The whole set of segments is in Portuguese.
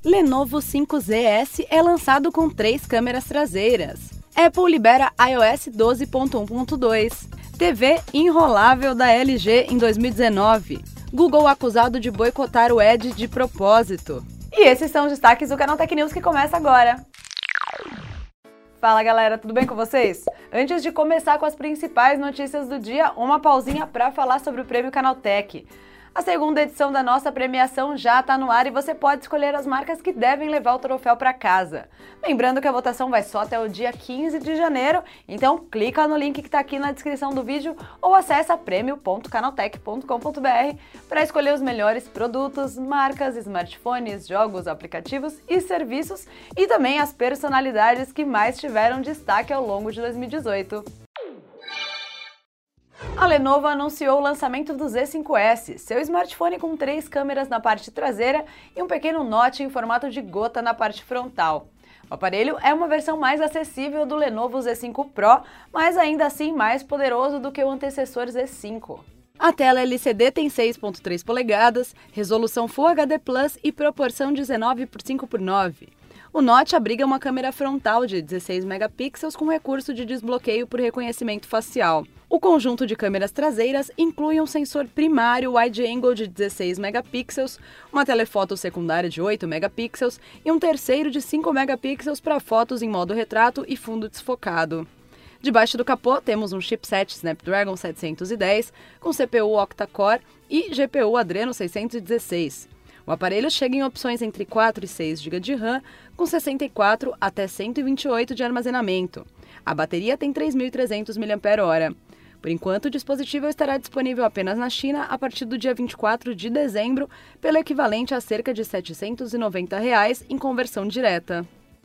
Lenovo 5Z S é lançado com 3 câmeras traseiras. Apple libera iOS 12.1.2. TV enrolável da LG em 2019. Google acusado de boicotar o Edge de propósito. E esses são os destaques do Canaltech News que começa agora. Fala galera, tudo bem com vocês? Antes de começar com as principais notícias do dia, uma pausinha para falar sobre o Prêmio Canaltech. A segunda edição da nossa premiação já está no ar e você pode escolher as marcas que devem levar o troféu para casa. Lembrando que a votação vai só até o dia 15 de janeiro, então clica no link que está aqui na descrição do vídeo ou acessa prêmio.canaltech.com.br para escolher os melhores produtos, marcas, smartphones, jogos, aplicativos e serviços e também as personalidades que mais tiveram destaque ao longo de 2018. A Lenovo anunciou o lançamento do Z5S, seu smartphone com 3 câmeras na parte traseira e um pequeno note em formato de gota na parte frontal. O aparelho é uma versão mais acessível do Lenovo Z5 Pro, mas ainda assim mais poderoso do que o antecessor Z5. A tela LCD tem 6.3 polegadas, resolução Full HD Plus e proporção 19:5:9. O Note abriga uma câmera frontal de 16 megapixels com recurso de desbloqueio por reconhecimento facial. O conjunto de câmeras traseiras inclui um sensor primário wide-angle de 16 megapixels, uma telefoto secundária de 8 megapixels e um terceiro de 5 megapixels para fotos em modo retrato e fundo desfocado. Debaixo do capô temos um chipset Snapdragon 710 com CPU octa-core e GPU Adreno 616. O aparelho chega em opções entre 4 e 6 GB de RAM, com 64 até 128 de armazenamento. A bateria tem 3.300 mAh. Por enquanto, o dispositivo estará disponível apenas na China a partir do dia 24 de dezembro, pelo equivalente a cerca de R$ 790 em conversão direta.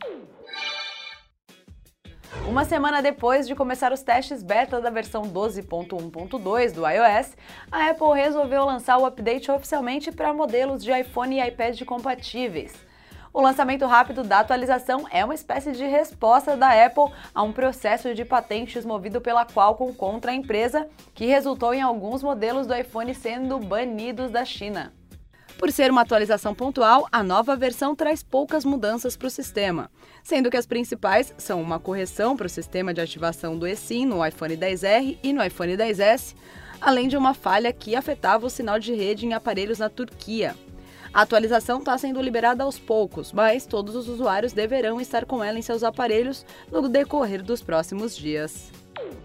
Uma semana depois de começar os testes beta da versão 12.1.2 do iOS, a Apple resolveu lançar o update oficialmente para modelos de iPhone e iPad compatíveis. O lançamento rápido da atualização é uma espécie de resposta da Apple a um processo de patentes movido pela Qualcomm contra a empresa, que resultou em alguns modelos do iPhone sendo banidos da China. Por ser uma atualização pontual, a nova versão traz poucas mudanças para o sistema, sendo que as principais são uma correção para o sistema de ativação do eSIM no iPhone XR e no iPhone XS, além de uma falha que afetava o sinal de rede em aparelhos na Turquia. A atualização está sendo liberada aos poucos, mas todos os usuários deverão estar com ela em seus aparelhos no decorrer dos próximos dias.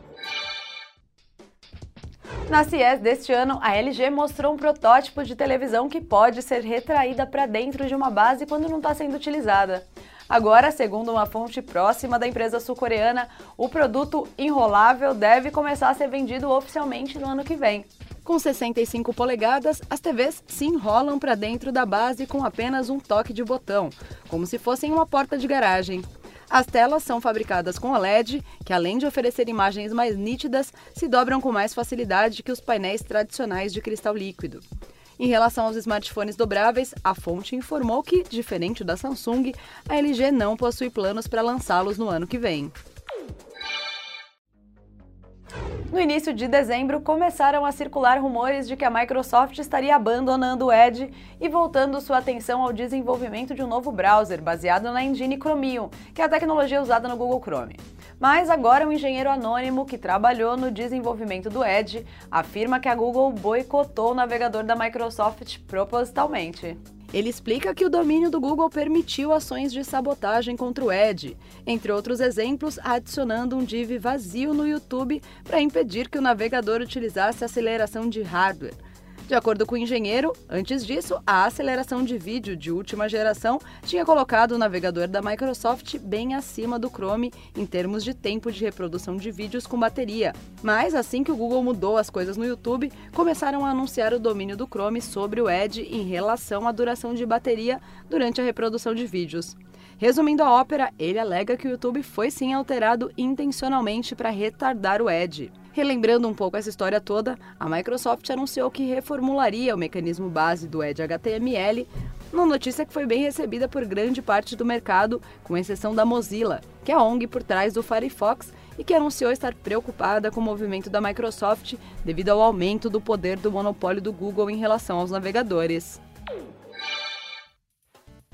Na CES deste ano, a LG mostrou um protótipo de televisão que pode ser retraída para dentro de uma base quando não está sendo utilizada. Agora, segundo uma fonte próxima da empresa sul-coreana, o produto enrolável deve começar a ser vendido oficialmente no ano que vem. Com 65 polegadas, as TVs se enrolam para dentro da base com apenas um toque de botão, como se fossem uma porta de garagem. As telas são fabricadas com OLED, que além de oferecer imagens mais nítidas, se dobram com mais facilidade que os painéis tradicionais de cristal líquido. Em relação aos smartphones dobráveis, a fonte informou que, diferente da Samsung, a LG não possui planos para lançá-los no ano que vem. No início de dezembro, começaram a circular rumores de que a Microsoft estaria abandonando o Edge e voltando sua atenção ao desenvolvimento de um novo browser baseado na engine Chromium, que é a tecnologia usada no Google Chrome. Mas agora um engenheiro anônimo que trabalhou no desenvolvimento do Edge afirma que a Google boicotou o navegador da Microsoft propositalmente. Ele explica que o domínio do Google permitiu ações de sabotagem contra o Edge, entre outros exemplos, adicionando um div vazio no YouTube para impedir que o navegador utilizasse aceleração de hardware. De acordo com o engenheiro, antes disso, a aceleração de vídeo de última geração tinha colocado o navegador da Microsoft bem acima do Chrome em termos de tempo de reprodução de vídeos com bateria. Mas assim que o Google mudou as coisas no YouTube, começaram a anunciar o domínio do Chrome sobre o Edge em relação à duração de bateria durante a reprodução de vídeos. Resumindo a ópera, ele alega que o YouTube foi sim alterado intencionalmente para retardar o Edge. Relembrando um pouco essa história toda, a Microsoft anunciou que reformularia o mecanismo base do Edge HTML, uma notícia que foi bem recebida por grande parte do mercado, com exceção da Mozilla, que é a ONG por trás do Firefox e que anunciou estar preocupada com o movimento da Microsoft devido ao aumento do poder do monopólio do Google em relação aos navegadores.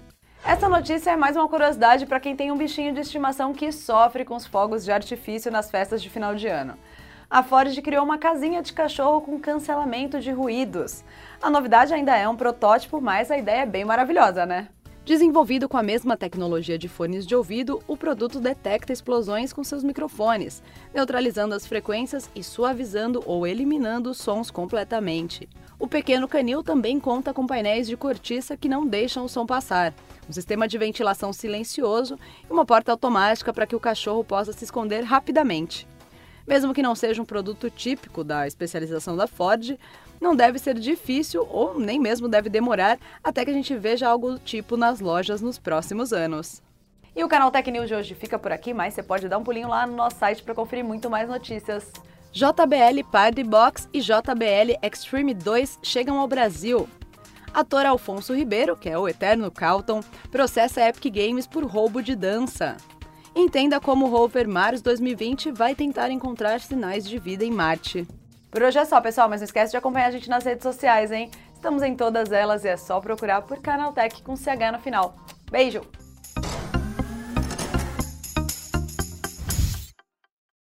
Essa notícia é mais uma curiosidade para quem tem um bichinho de estimação que sofre com os fogos de artifício nas festas de final de ano. A Ford criou uma casinha de cachorro com cancelamento de ruídos. A novidade ainda é um protótipo, mas a ideia é bem maravilhosa, né? Desenvolvido com a mesma tecnologia de fones de ouvido, o produto detecta explosões com seus microfones, neutralizando as frequências e suavizando ou eliminando os sons completamente. O pequeno canil também conta com painéis de cortiça que não deixam o som passar, um sistema de ventilação silencioso e uma porta automática para que o cachorro possa se esconder rapidamente. Mesmo que não seja um produto típico da especialização da Ford, não deve ser difícil ou nem mesmo deve demorar até que a gente veja algo do tipo nas lojas nos próximos anos. E o Canal Tech News de hoje fica por aqui, mas você pode dar um pulinho lá no nosso site para conferir muito mais notícias. JBL Party Box e JBL Extreme 2 chegam ao Brasil. Ator Alfonso Ribeiro, que é o eterno Calton, processa a Epic Games por roubo de dança. Entenda como o rover Mars 2020 vai tentar encontrar sinais de vida em Marte. Por hoje é só, pessoal, mas não esquece de acompanhar a gente nas redes sociais, hein? Estamos em todas elas e é só procurar por Canaltech com CH no final. Beijo!